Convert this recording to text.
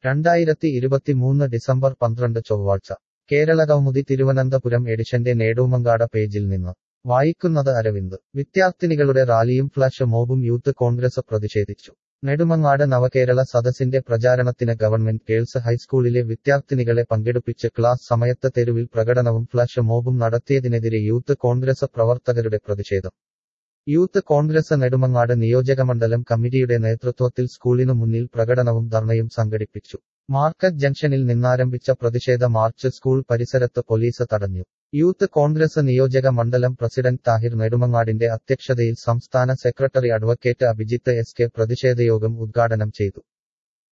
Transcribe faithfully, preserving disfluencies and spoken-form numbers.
രണ്ടായിരത്തി ഇരുപത്തിമൂന്ന് ഡിസംബർ പന്ത്രണ്ട് ചൊവ്വാഴ്ച കേരളകൗമുദി തിരുവനന്തപുരം എഡിഷന്റെ നേടൂമങ്കാട പേജിൽ നിന്ന് വായിക്കുന്നത് അരവിന്ദ്. വിദ്യാർത്ഥിനികളുടെ റാലിയും ഫ്ലാഷ് മോബും യൂത്ത് കോൺഗ്രസ് പ്രതിഷേധിച്ചു. നെടുമങ്ങാട് നവകേരള സദസ്സിന്റെ പ്രചാരണത്തിന് ഗവൺമെന്റ് ഗേൾസ് ഹൈസ്കൂളിലെ വിദ്യാർത്ഥിനികളെ പങ്കെടുപ്പിച്ച് ക്ലാസ് സമയത്ത് തെരുവിൽ പ്രകടനവും ഫ്ലാഷ് മോബും നടത്തിയതിനെതിരെ യൂത്ത് കോൺഗ്രസ് പ്രവർത്തകരുടെ പ്രതിഷേധം. യൂത്ത് കോൺഗ്രസ് നെടുമങ്ങാട് നിയോജകമണ്ഡലം കമ്മിറ്റിയുടെ നേതൃത്വത്തിൽ സ്കൂളിനു മുന്നിൽ പ്രകടനവും ധർണയും സംഘടിപ്പിച്ചു. മാർക്കറ്റ് ജംഗ്ഷനിൽ നിന്നാരംഭിച്ച പ്രതിഷേധ മാർച്ച് സ്കൂൾ പരിസരത്ത് പോലീസ് തടഞ്ഞു. യൂത്ത് കോൺഗ്രസ് നിയോജക മണ്ഡലം പ്രസിഡന്റ് താഹിർ നെടുമങ്ങാടിന്റെ അധ്യക്ഷതയിൽ സംസ്ഥാന secretary advocate Abhijith S K പ്രതിഷേധയോഗം ഉദ്ഘാടനം ചെയ്തു.